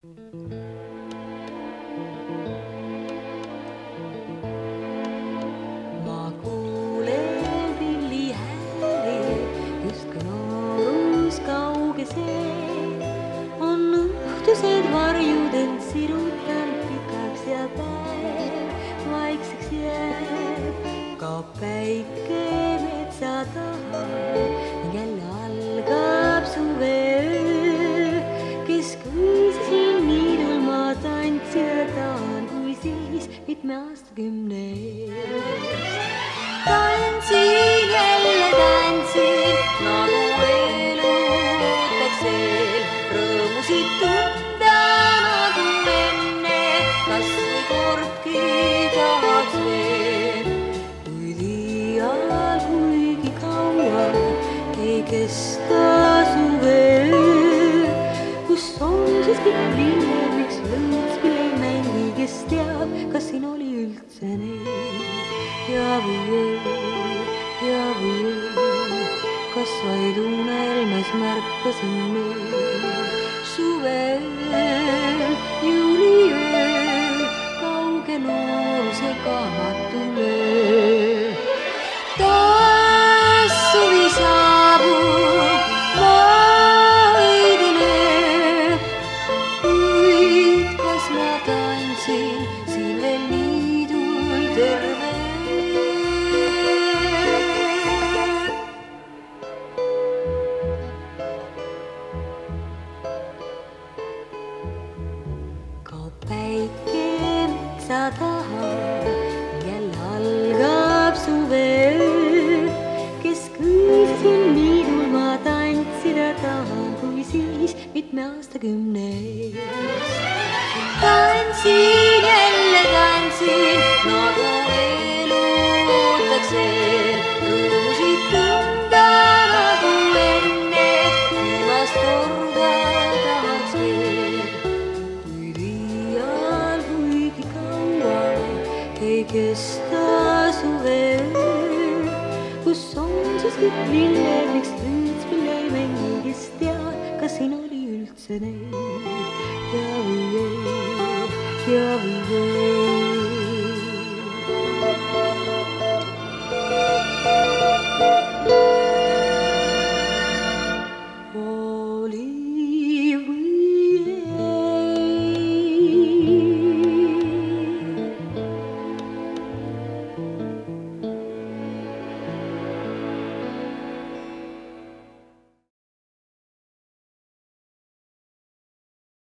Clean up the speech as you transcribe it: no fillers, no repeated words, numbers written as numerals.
Ma kuulen pillihääli, justkui noorus kauge see. On õhtused varjudel sirutan pikaks ja päev vaikseks jääb. Kaob päike metsa taha ning jälle algab suveöö. Kes kõisisin niidul ma tantsida tahan, kui siis mitme aastakümne eest. Tantsin, jälle tantsin, nagu elu ootaks veel. Rõõmusid tunda nagu enne, kas või kordki tahaks veel. Kuid iial kuigi kaua ei kesta suveöö, kus on siis kõik lilled, miks lõõtspil ei mängi, kes teab, kas siin oli üldse neid. Ja või öö, kas vaid unelmes märkasin meil suveööl, juuliööl, kauge nooruse kahmatul ööl. Taas suvi saabub, vaidin öö, kuid kas ma tantsin siin veel niidul terve öö. Kaob päike metsa taha, jälle algab suveöö. Kes kõisisin niidul ma tantsida tahan, kui siis mitme aastakümne eest. Tantsin, jälle tantsin, nagu elu ootaks veel. Rõõmusid tunda nagu enne, viimast korda tahaks veel. Kuid iial kuigi kaua ei kesta suveöö, kus on siis kõik lilled, miks lõõtspil ei mängi, kes teab, kas siin oli üldse neid. Ja või öö.